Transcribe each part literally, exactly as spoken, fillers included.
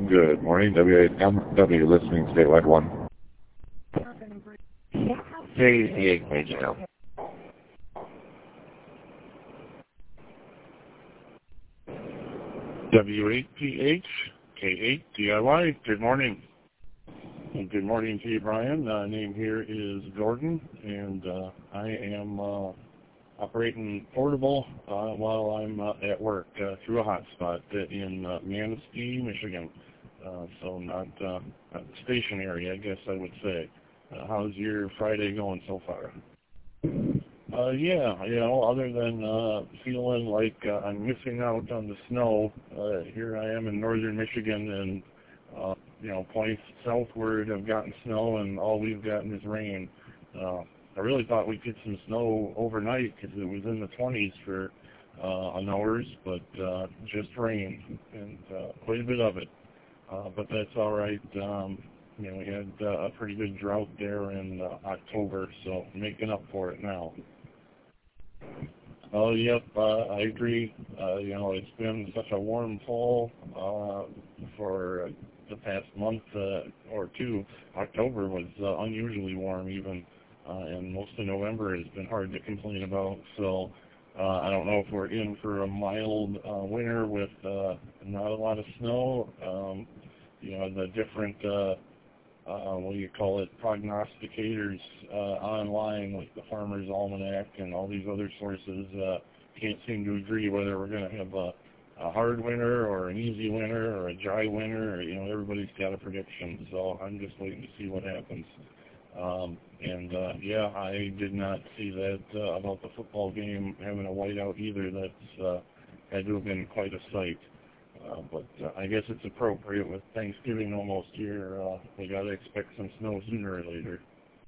Good morning, W A M W listening statewide one. K eighty-eight K J L. W eight P H, K eight D I Y, good morning. And good morning to you, Brian. Uh, name here is Gordon, and uh, I am uh, operating portable uh, while I'm uh, at work uh, through a hotspot in uh, Manistee, Michigan. Uh, so not, uh, not stationary, I guess I would say. Uh, how's your Friday going so far? Uh, yeah, you know, other than uh, feeling like uh, I'm missing out on the snow, uh, here I am in northern Michigan, and, uh, you know, points southward have gotten snow, and all we've gotten is rain. Uh, I really thought we'd get some snow overnight because it was in the twenties for uh, an hours, but uh, just rain, and uh, quite a bit of it. Uh, but that's all right. Um, you know, we had uh, a pretty good drought there in uh, October, so making up for it now. Oh, yep, uh, I agree. Uh, you know, it's been such a warm fall uh, for the past month uh, or two. October was uh, unusually warm even, uh, and most of November has been hard to complain about. So uh, I don't know if we're in for a mild uh, winter with uh, not a lot of snow. Um, you know, the different uh, Uh, what do you call it, prognosticators uh, online, like the Farmer's Almanac and all these other sources, uh, can't seem to agree whether we're going to have a, a hard winter or an easy winter or a dry winter. Or, you know, everybody's got a prediction, so I'm just waiting to see what happens. Um, and, uh, yeah, I did not see that uh, about the football game having a whiteout either. That's uh, had to have been quite a sight. Uh, but uh, I guess it's appropriate with Thanksgiving almost here. Uh, we got to expect some snow sooner or later.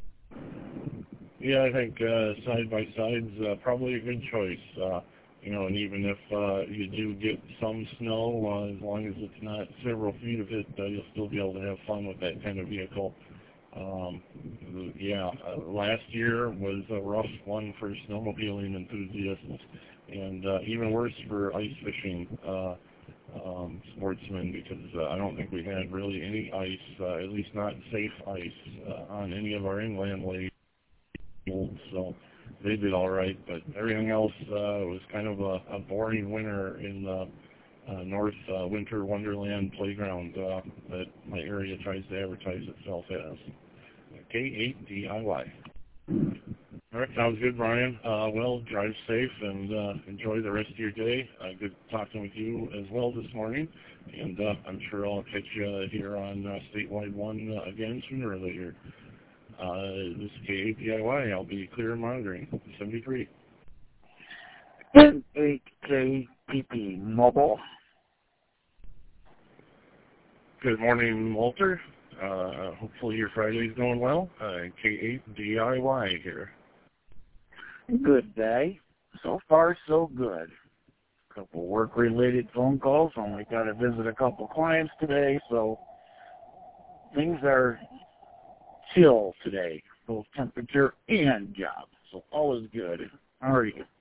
Yeah, I think uh, side-by-side's uh, probably a good choice. Uh, you know, and even if uh, you do get some snow, uh, as long as it's not several feet of it, uh, you'll still be able to have fun with that kind of vehicle. Um, yeah, uh, last year was a rough one for snowmobiling enthusiasts, and uh, even worse for ice fishing. Uh, Um, sportsmen, because uh, I don't think we had really any ice, uh, at least not safe ice, uh, on any of our inland lakes. So they did all right, but everything else uh, was kind of a, a boring winter in the uh, North uh, Winter Wonderland playground uh, that my area tries to advertise itself as. K eight D I Y. All right, sounds good, Brian. Uh, well, drive safe and uh, enjoy the rest of your day. Uh, good talking with you as well this morning, and uh, I'm sure I'll catch you here on uh, Statewide one uh, again sooner or later. Uh, this is K eight D I Y. I'll be clear and monitoring. seventy-three. K eight K P P Mobile. Good morning, Walter. Uh, hopefully your Friday's going well. Uh, K eight D I Y here. Good day. So far, so good. A couple work-related phone calls. Only got to visit a couple clients today, so things are chill today, both temperature and job. So all is good. How are you?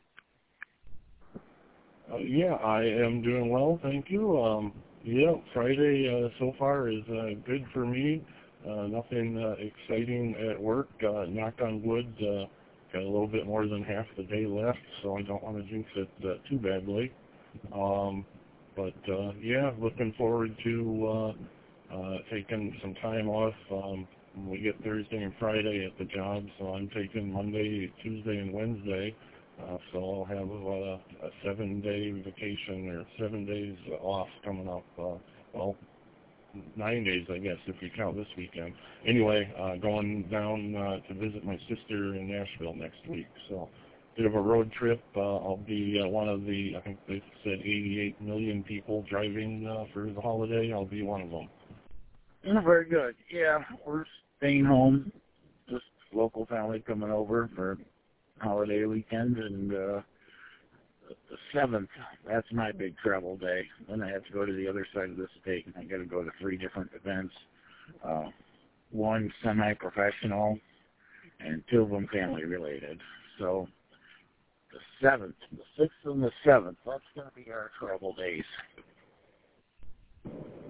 Uh, yeah, I am doing well, thank you. Um, yeah, Friday uh, so far is uh, good for me. Uh, nothing uh, exciting at work. Uh, knock on wood. Uh, Got a little bit more than half the day left, so I don't want to jinx it uh, too badly. Um, but, uh, yeah, looking forward to uh, uh, taking some time off. Um, we get Thursday and Friday at the job, so I'm taking Monday, Tuesday, and Wednesday. Uh, so I'll have uh, a seven-day vacation or seven days off coming up. Uh, well, nine days, I guess, if you count this weekend. Anyway, uh, going down uh, to visit my sister in Nashville next week. So, bit of a road trip. Uh, I'll be uh, one of the, I think they said eighty-eight million people driving uh, for the holiday. I'll be one of them. Oh, very good. Yeah, we're staying home. Just local family coming over for holiday weekend, and uh, the seventh, that's my big travel day. Then I have to go to the other side of the state, and I got to go to three different events. Uh, one semi-professional, and two of them family-related. So the seventh, the sixth and the seventh, that's going to be our travel days.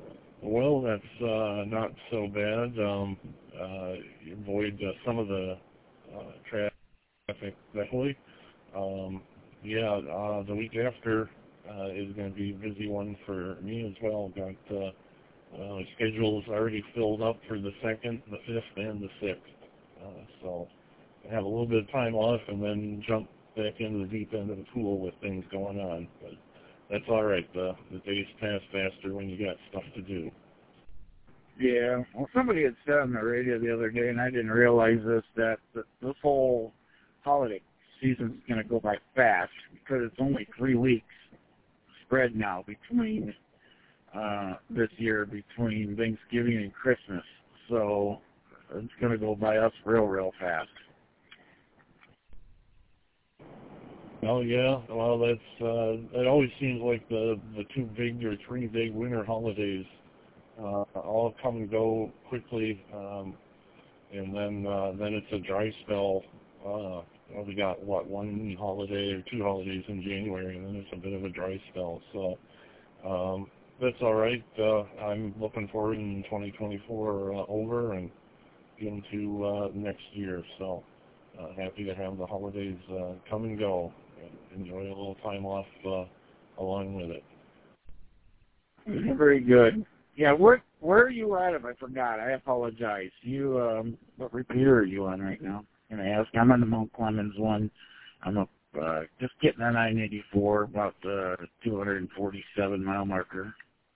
well, that's uh, not so bad. Um, uh, you avoid uh, some of the uh, traffic, definitely. Um, yeah, uh, the week after uh, is going to be a busy one for me as well. Got uh, uh, my schedule is already filled up for the second, the fifth, and the sixth. Uh, so I have a little bit of time off and then jump back into the deep end of the pool with things going on. But that's all right. The, the days pass faster when you got stuff to do. Yeah. Well, somebody had said on the radio the other day, and I didn't realize this, that th- this whole holiday season's going to go by fast because it's only three weeks spread now between uh, this year, between Thanksgiving and Christmas. So it's going to go by us real, real fast. Oh yeah, well that's uh, it always seems like the the two big or three big winter holidays uh, all come and go quickly, um, and then uh, then it's a dry spell. Uh, well, we got what one holiday or two holidays in January, and then it's a bit of a dry spell. So um, that's all right. Uh, I'm looking forward in twenty twenty-four uh, over and into uh, next year. So uh, happy to have the holidays uh, come and go. Enjoy a little time off uh, along with it. Very good. Yeah, where where are you at? If I forgot, I apologize. You, um, what repeater are you on right now? Can I ask? I'm on the Mount Clemens one. I'm up, uh, just getting on nine eighty-four, about the two hundred forty-seven mile marker.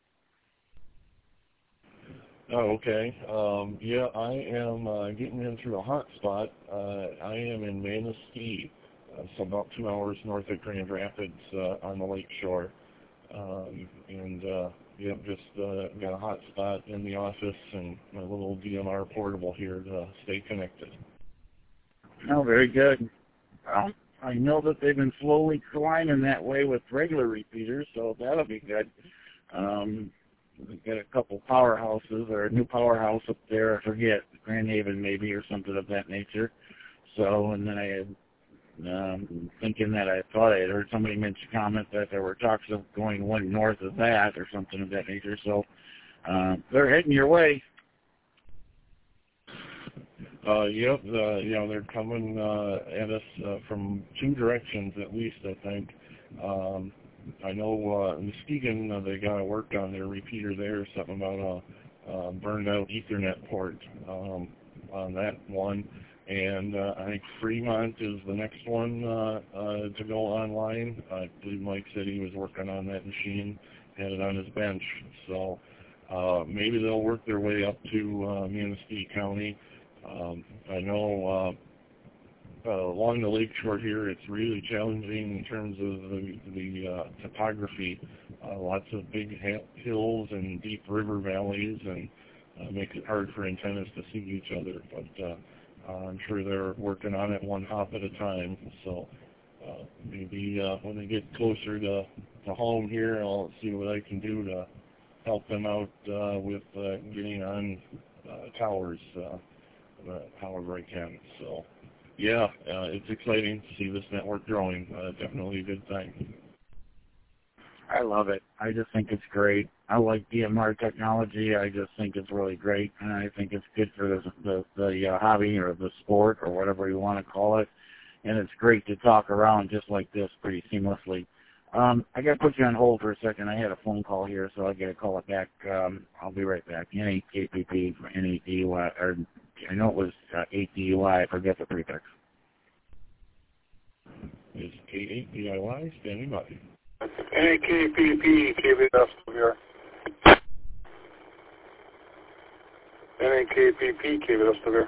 Oh, okay. Um, yeah, I am uh, getting in through a hot spot. Uh, I am in Manistee. Uh, so about two hours north of Grand Rapids uh, on the lake shore. Um, and, uh, yep, just uh, got a hot spot in the office and my little D M R portable here to stay connected. Oh, very good. Well, I know that they've been slowly climbing that way with regular repeaters, so that'll be good. Um, we've got a couple powerhouses, or a new powerhouse up there, I forget, Grand Haven maybe, or something of that nature. So, and then I had Um, thinking that I thought I had heard somebody mention comment that there were talks of going one north of that or something of that nature. So uh, they're heading your way. Uh, yep, uh, you know, they're coming uh, at us uh, from two directions at least, I think. Um, I know uh, Muskegon, uh, they got to work on their repeater there, something about a, a burned out Ethernet port um, on that one. And uh, I think Fremont is the next one uh, uh, to go online. I believe Mike said he was working on that machine, had it on his bench. So uh, maybe they'll work their way up to uh, Manistee County. Um, I know uh, uh, along the lakeshore here, it's really challenging in terms of the, the uh, topography. Uh, lots of big ha- hills and deep river valleys, and uh, makes it hard for antennas to see each other. But uh, Uh, I'm sure they're working on it one hop at a time. So uh, maybe uh, when they get closer to, to home here, I'll see what I can do to help them out uh, with uh, getting on uh, towers uh, uh, however I can. So yeah, uh, it's exciting to see this network growing. Uh, definitely a good thing. I love it. I just think it's great. I like D M R technology. I just think it's really great, and I think it's good for the the, the uh, hobby or the sport or whatever you want to call it. And it's great to talk around just like this pretty seamlessly. Um, I got to put you on hold for a second. I had a phone call here, so I got to call it back. Um, I'll be right back. N eight K P P, N eight D U I, or I know it was uh, eight D U I. I forget the prefix. Is K eight D I Y standing by? N eight K P P, K B S here. N eight K P P, K B S here.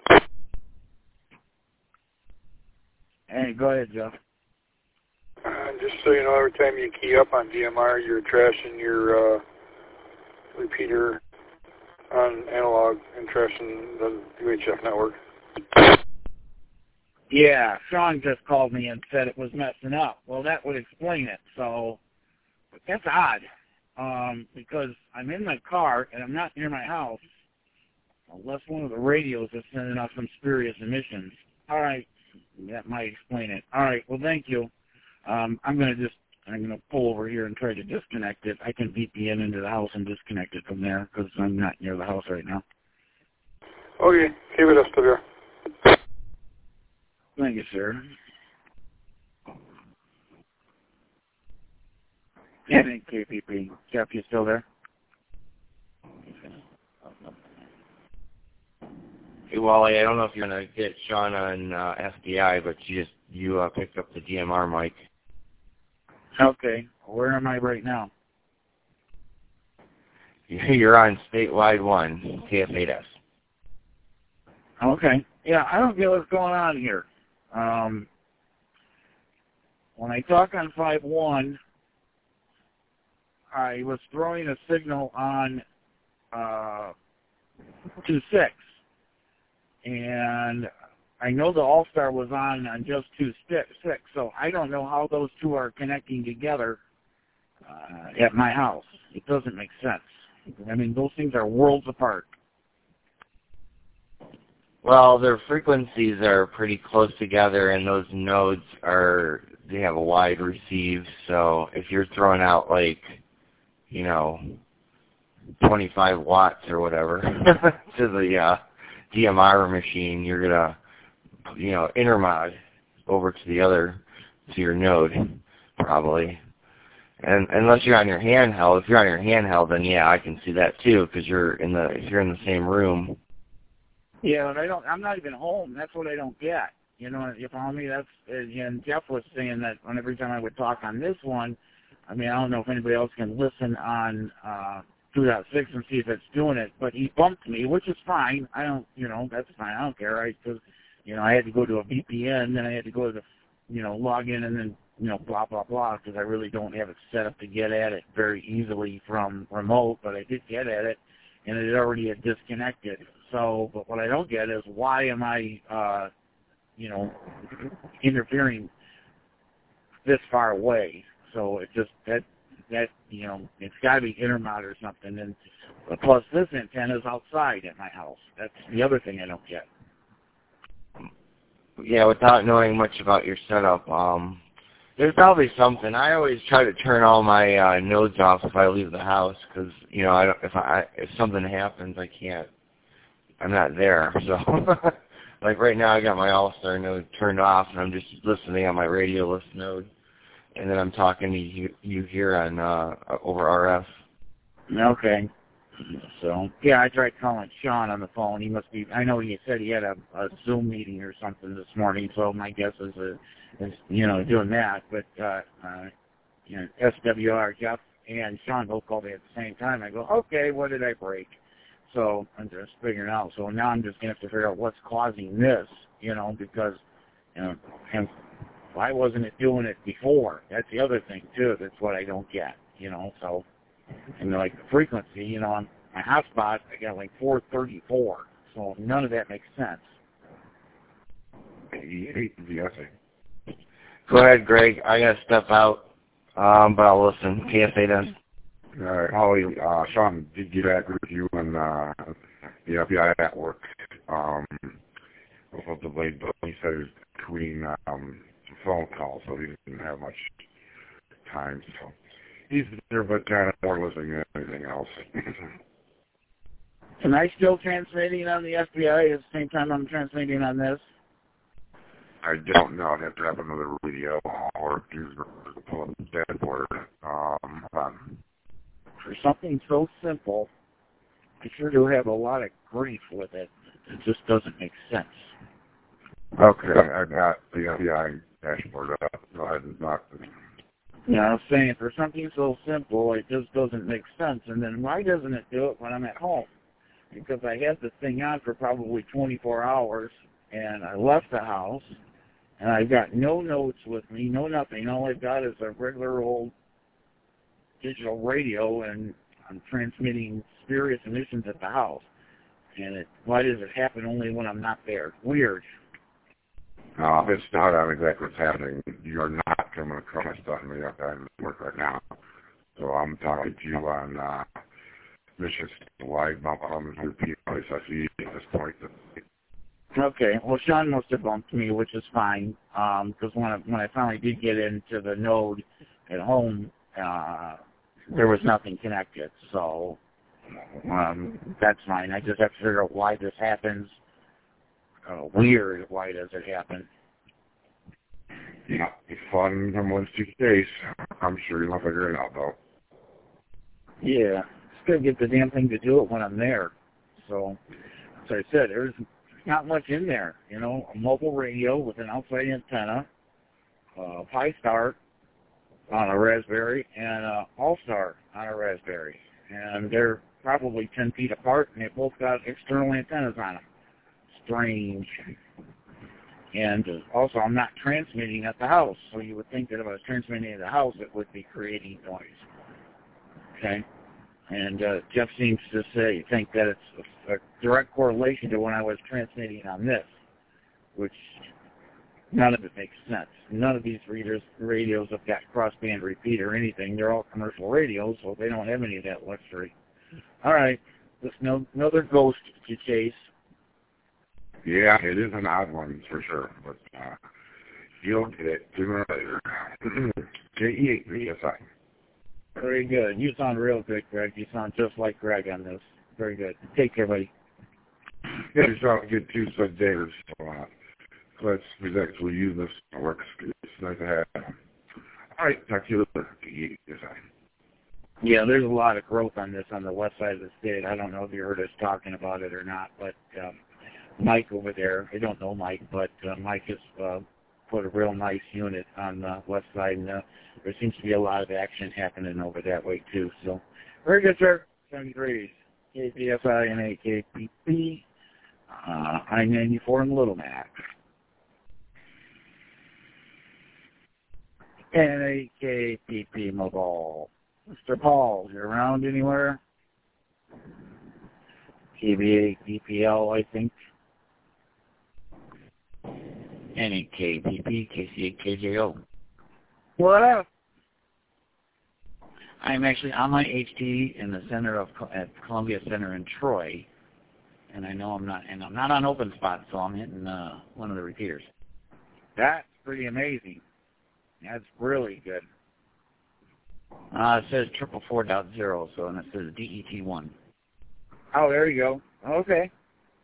Hey, go ahead, Jeff. Uh, just so you know, every time you key up on D M R, you're trashing your uh, repeater on analog and trashing the U H F network. Yeah, Sean just called me and said it was messing up. Well, that would explain it. So that's odd, um, because I'm in my car and I'm not near my house, unless one of the radios is sending out some spurious emissions. All right, that might explain it. All right, well, thank you. Um, I'm going to just I'm going to pull over here and try to disconnect it. I can V P N into the house and disconnect it from there because I'm not near the house right now. Okay, keep it up to there. Thank you, sir. Yeah, thank K P P. Jeff, you still there? Hey, Wally, I don't know if you're going to get Sean on uh, F B I, but you just you uh, picked up the D M R mic. Okay. Where am I right now? You're on Statewide one, K F eight S. Okay. Yeah, I don't get what's going on here. Um, when I talk on five one, I was throwing a signal on uh, two six. And I know the All-Star was on on just two six, so I don't know how those two are connecting together uh, at my house. It doesn't make sense. I mean, those things are worlds apart. Well, their frequencies are pretty close together, and those nodes are, they have a wide receive, so if you're throwing out, like, you know, twenty-five watts or whatever to the uh, D M R machine, you're going to, you know, intermod over to the other, to your node, probably. And unless you're on your handheld, if you're on your handheld, then yeah, I can see that too, because you're in the, if you're in the same room. Yeah, but I don't, I'm not even home. That's what I don't get. You know, you follow me? That's, and Jeff was saying that when every time I would talk on this one, I mean, I don't know if anybody else can listen on, uh, two point six and see if it's doing it, but he bumped me, which is fine. I don't, you know, that's fine. I don't care. I, cause, you know, I had to go to a V P N, then I had to go to the, you know, log in and then, you know, blah, blah, blah, because I really don't have it set up to get at it very easily from remote, but I did get at it, and it already had disconnected. So, but what I don't get is why am I, uh, you know, interfering this far away? So it just, that, that, you know, it's got to be intermod or something. And plus, this antenna is outside at my house. That's the other thing I don't get. Yeah, without knowing much about your setup, um, there's probably something. I always try to turn all my uh, nodes off if I leave the house because, you know, I don't, if I if something happens, I can't. I'm not there. So, like right now, I got my All-Star node turned off, and I'm just listening on my radio list node. And then I'm talking to you, you here on uh, over R F. Okay. So, yeah, I tried calling Sean on the phone. He must be, I know he said he had a, a Zoom meeting or something this morning, so my guess is, uh, is you know, doing that. But, uh, uh, you know, S W R, Jeff and Sean both called me at the same time. I go, okay, what did I break? So I'm just figuring out. So now I'm just going to have to figure out what's causing this, you know, because, you know, and why wasn't it doing it before? That's the other thing, too. That's what I don't get, you know. So, and like the frequency, you know, on my hotspot, I got like four thirty-four. So none of that makes sense. Go ahead, Greg. I got to step out, um, but I'll listen. K S A then. All right, Holly, uh, Sean did get back with you on uh, the F B I network. Um, a little delayed, but he said he was between um, some phone calls, so he didn't have much time. So he's there, but kind of more listening than anything else. Am I still transmitting on the F B I at the same time I'm transmitting on this? I don't know. I'd have to have another radio or use the pull up the dashboard. Um, um, For something so simple, I sure do have a lot of grief with it. It just doesn't make sense. Okay, I got the F B I dashboard up. Go ahead and knock it. Yeah, I was saying, for something so simple, it just doesn't make sense. And then why doesn't it do it when I'm at home? Because I had this thing on for probably twenty-four hours, and I left the house, and I've got no notes with me, no nothing. All I've got is a regular old digital radio, and I'm transmitting spurious emissions at the house. And it, why does it happen only when I'm not there? Weird. Uh, it's not on exactly what's happening. You're not coming across my stuff in the F B I network right now. So I'm talking to you on uh, Mission Wide Bump on the P S I C at this point. Okay, well, Sean must have bumped me, which is fine, because um, when, I, when I finally did get into the node, at home, uh, there was nothing connected. So um, that's fine. I just have to figure out why this happens. Uh, weird, why does it happen? Yeah, it's fun from once to case. I'm sure you'll figure it out, though. Yeah, just gotta get the damn thing to do it when I'm there. So, as I said, there's not much in there. You know, a mobile radio with an outside antenna, uh, Pi-Star on a Raspberry, and uh, All-Star on a Raspberry. And they're probably ten feet apart, and they both got external antennas on them. Strange. And uh, also, I'm not transmitting at the house, so you would think that if I was transmitting at the house, it would be creating noise. Okay? And uh, Jeff seems to say, think that it's a, a direct correlation to when I was transmitting on this, which none of it makes sense. None of these readers, radios have got crossband repeat or anything. They're all commercial radios, so they don't have any of that luxury. All right, let's no, another ghost to chase. Yeah, it is an odd one for sure, but uh, you'll get it sooner or later. K E eight V S I. Very good. You sound real good, Greg. You sound just like Greg on this. Very good. Take care, buddy. Yeah, you sound good too, so David. So, uh, let's actually use this. It works. It's nice to have. All right, talk to you later. K E eight V S I. Yeah, there's a lot of growth on this on the west side of the state. I don't know if you heard us talking about it or not, but um, Mike over there, I don't know Mike, but uh, Mike has uh, put a real nice unit on the west side, and uh, there seems to be a lot of action happening over that way, too. So, very good, sir. seventy-three, K P S I and A K P P, uh, I ninety-four in Little Mac. And A K P P Mobile. Mister Paul, you around anywhere? K B A D P L, I think. N A K P P, K C A K J O. What up? I'm actually on my H T in the center of at Columbia Center in Troy, and I know I'm not, and I'm not on open spot, so I'm hitting uh, one of the repeaters. That's pretty amazing. That's really good. Uh, it says triple four dot zero, so and it says D E T one. Oh, there you go. Okay.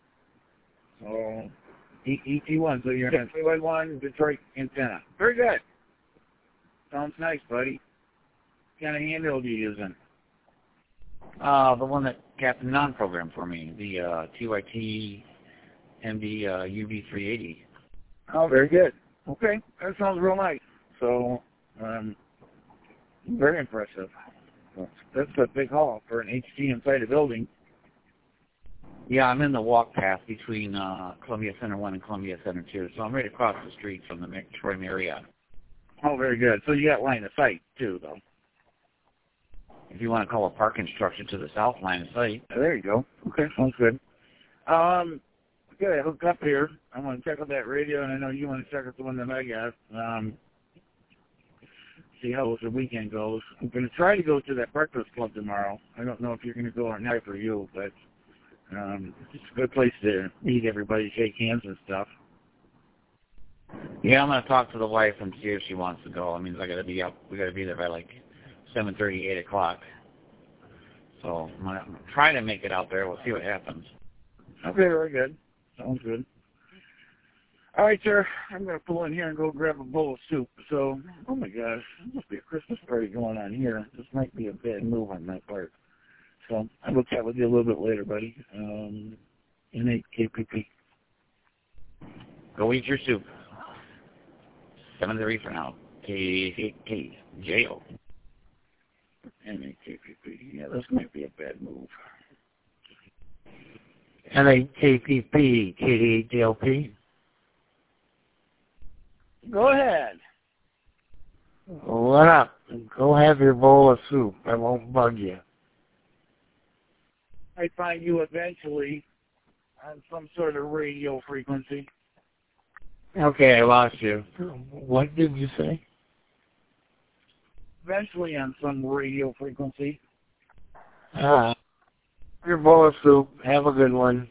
So D E T one, so you're in three by one Detroit antenna. Very good. Sounds nice, buddy. What kind of handle are you using? Uh, the one that Captain Non programmed for me, the uh, T Y T M D uh, U V three eighty. Oh, very good. Okay, that sounds real nice. So, um, very impressive. That's a big haul for an H T inside a building. Yeah, I'm in the walk path between uh, Columbia Center one and Columbia Center two, so I'm right across the street from the Troy Marriott. Oh, very good. So you got line of sight, too, though. If you want to call a parking structure to the south line of sight. There you go. Okay, sounds good. Um, okay, hook up here. I want to check out that radio, and I know you want to check out the one that I got. Um, see how the weekend goes. I'm going to try to go to that breakfast club tomorrow. I don't know if you're going to go or not for you, but um, it's a good place to meet everybody, shake hands and stuff. Yeah, I'm going to talk to the wife and see if she wants to go. I mean, I got to be up. We got to be there by like seven thirty, eight o'clock. So I'm going to try to make it out there. We'll see what happens. Okay, very good. Sounds good. All right, sir. I'm going to pull in here and go grab a bowl of soup. So, oh my gosh, there must be a Christmas party going on here. This might be a bad move on my part. So I will chat with you a little bit later, buddy. Um, N A K P P. Go eat your soup. seven three for now. K K J O. N A K P P. Yeah, this might be a bad move. N A K P P, K D J L P. Go ahead. What up? Go have your bowl of soup. I won't bug you. I find you eventually on some sort of radio frequency. Okay, I lost you. What did you say? Eventually on some radio frequency. Ah. Your bowl of soup. Have a good one.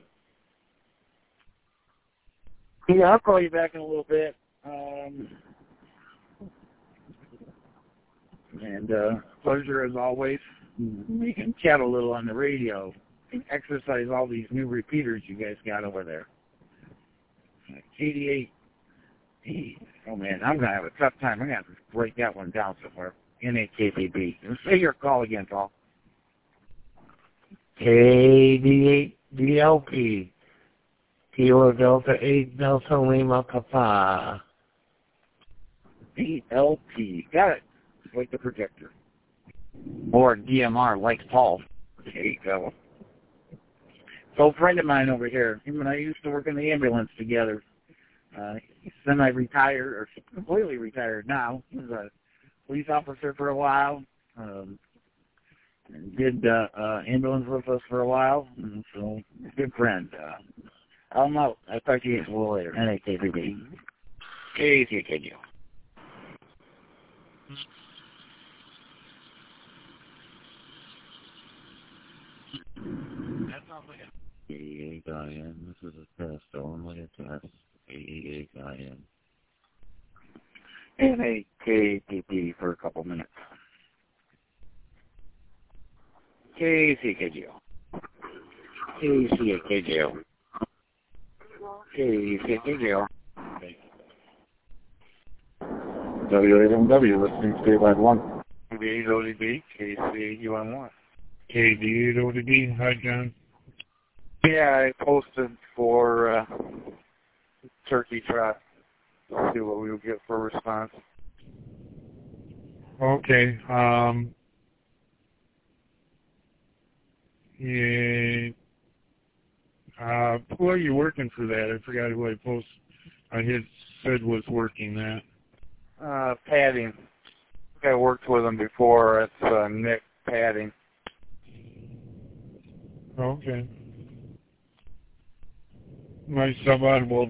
Yeah, I'll call you back in a little bit. Um, And uh, pleasure as always. We can chat a little on the radio and exercise all these new repeaters you guys got over there. eighty-eight. Oh man, I'm gonna have a tough time. I'm gonna have to break that one down somewhere. N A K P B. Say your call again, Paul. K D eight D L P. Kilo Delta eight Delta Lima Papa. D L P. Got it. Like the projector. Or D M R, like Paul. There you go. So a friend of mine over here, him and I used to work in the ambulance together. Uh, he's semi-retired, or completely retired now. He was a police officer for a while. Um, and did uh, uh, ambulance with us for a while. And so, good friend. Uh, I'm out. I'll talk to you a little later. N A K P B. K C K G. That sounds like a eighty-eight I M. This is a test only. A test. eighty-eight I M. N A K P B for a couple minutes. K C K G O. K C K G O. K C K G O. W eight M W, listening to State Line one. W eight O D B, K C U N one. K D eight O D B, hi John. Yeah, I posted for uh, Turkey Trot. See what we would get for a response. Okay, um... Yeah, uh, who are you working for that? I forgot who I post. I had said was working that. Uh, padding. I worked with him before. It's uh, Nick Padding. Okay. My subaudible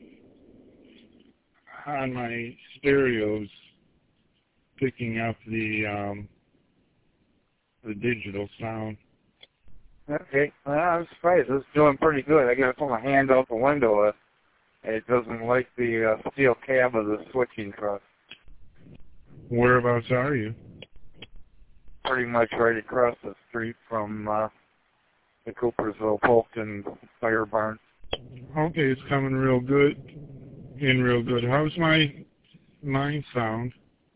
on my stereos picking up the um, the digital sound. Okay. Well, I'm surprised. It's doing pretty good. I got to put my hand out the window. Uh, it doesn't like the uh, steel cab of the switching truck. Whereabouts are you? Pretty much right across the street from uh, the Coopersville Polkton Fire Barn. Okay, it's coming real good. In real good. How's my mine sound?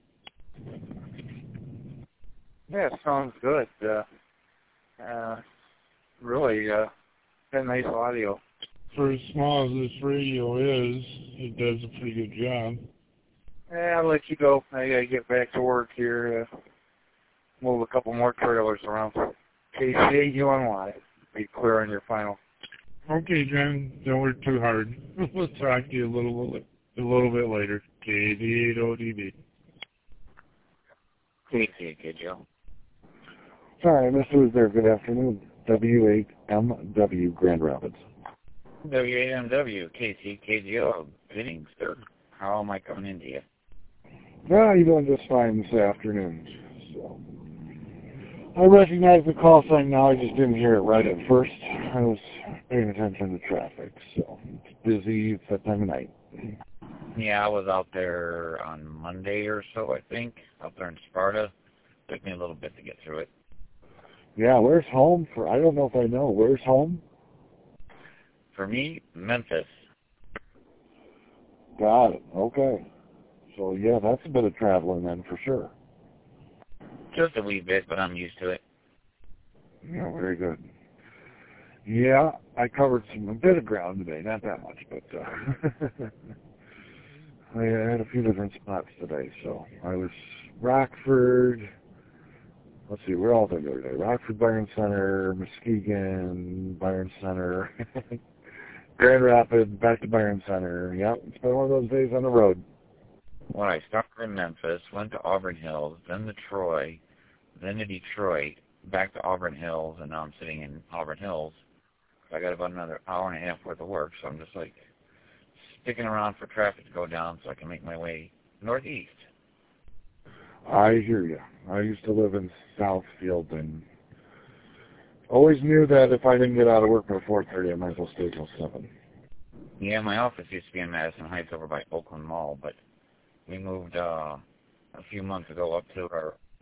Yeah, it sounds good. Uh, uh, really, uh, got nice audio. For as small as this radio is, it does a pretty good job. Yeah, I'll let you go. I gotta get back to work here. Uh, move a couple more trailers around. K C U N Y. Be clear on your final. Okay, John. Don't work too hard. We'll talk to you a little bit, a little bit later. K D eight O D B. K C K G O. Sorry, Mister Was there. Good afternoon. W eight M W Grand Rapids. W eight M W, K C K G O. Greetings, sir. How am I coming into you? Well, you're doing just fine this afternoon. So, I recognize the call sign now. I just didn't hear it right at first. I was paying attention to traffic, so it's busy. It's that time of night. Yeah, I was out there on Monday or so, I think, out there in Sparta. Took me a little bit to get through it. Yeah, where's home? For I don't know if I know. Where's home? For me, Memphis. Got it. Okay. So, yeah, that's a bit of traveling then, for sure. Just a wee bit, but I'm used to it. Yeah, very good. Yeah, I covered some a bit of ground today, not that much, but uh, I had a few different spots today. So I was Rockford. Let's see, we're all there today. Rockford, Byron Center, Muskegon, Byron Center, Grand Rapids, back to Byron Center. Yep, it's been one of those days on the road. Well, I started in Memphis, went to Auburn Hills, then to Troy, then to Detroit, back to Auburn Hills, and now I'm sitting in Auburn Hills. So I got about another hour and a half worth of work, so I'm just like sticking around for traffic to go down so I can make my way northeast. I hear you. I used to live in Southfield and always knew that if I didn't get out of work by four thirty, I might as well stay till seven. Yeah, my office used to be in Madison Heights over by Oakland Mall, but we moved uh, a few months ago up to our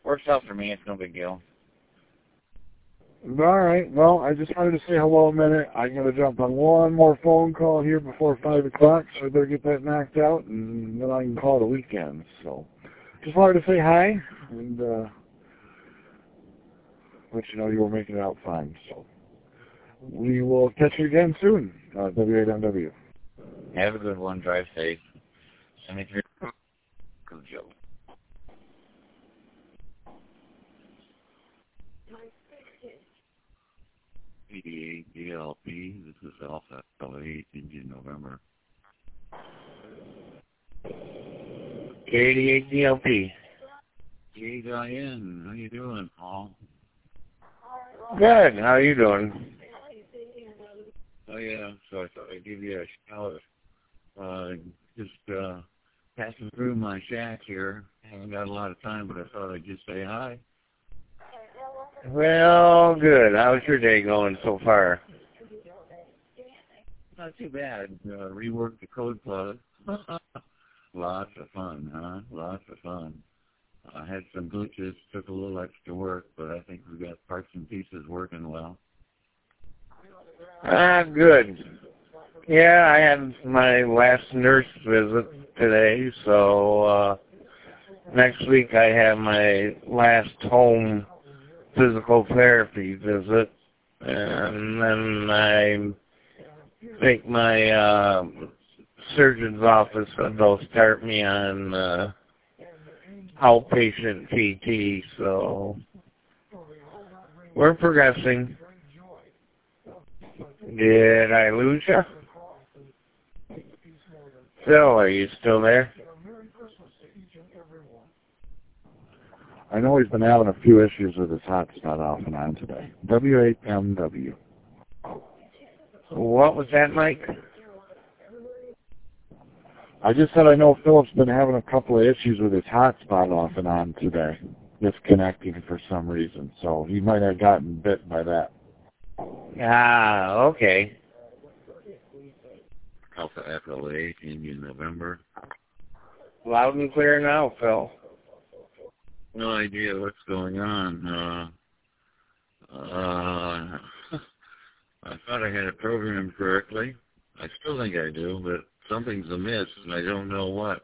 Works out for me. It's no big deal. All right. Well, I just wanted to say hello a minute. I'm going to jump on one more phone call here before five o'clock, so I better get that knocked out, and then I can call it a weekend. So just wanted to say hi and uh, let you know you were making it out fine. So we will catch you again soon. Uh, W eight M W. Have a good one. Drive safe. Send me through. Good joke. eighty-eight D L P, this is Alpha eight, Indian November. eighty-eight D L P. Hey, Diane, how you doing, Paul? Good. How you doing? Oh, yeah, so I thought I'd give you a shout. Uh, just uh, passing through my shack here. I haven't got a lot of time, but I thought I'd just say hi. Well, good. How's your day going so far? Not too bad. Uh, reworked the code plug. Lots of fun, huh? Lots of fun. I had some glitches, took a little extra work, but I think we've got parts and pieces working well. Ah, good. Yeah, I had my last nurse visit today, so uh, next week I have my last home physical therapy visit, and then I think my uh, surgeon's office, they'll start me on uh, outpatient P T, so we're progressing. Did I lose you? Phil, are you still there? I know he's been having a few issues with his hotspot off and on today. W eight M W. What was that, Mike? I just said I know Philip's been having a couple of issues with his hotspot off and on today, disconnecting for some reason. So he might have gotten bit by that. Ah, okay. Alpha Echo eight, Indian November. Loud and clear now, Phil. No idea what's going on. Uh, uh, I thought I had it programmed correctly. I still think I do, but something's amiss, and I don't know what.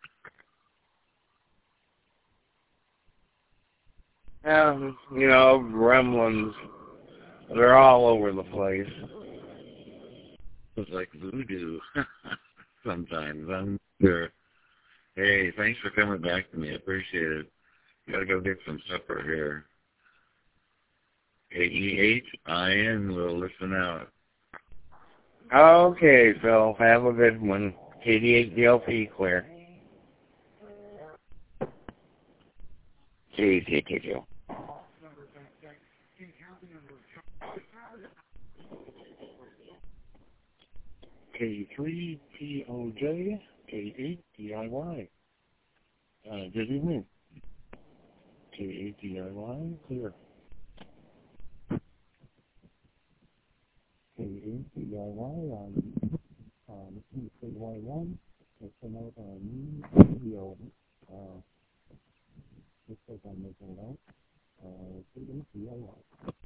Yeah, you know, gremlins, they're all over the place. It's like voodoo sometimes. I'm sure. Hey, thanks for coming back to me. I appreciate it. Gotta go get some supper here. A E H I N will listen out. Okay, Phil, have a good one. eighty-eight D L P clear. See, see, see, see. K three P O J, K eight D I Y. Uh, good evening. K eight D I Y, clear. K eight D I Y on um, K Y one. It's a note on video. Uh, looks like I'm making it out. Uh, K eight D I Y.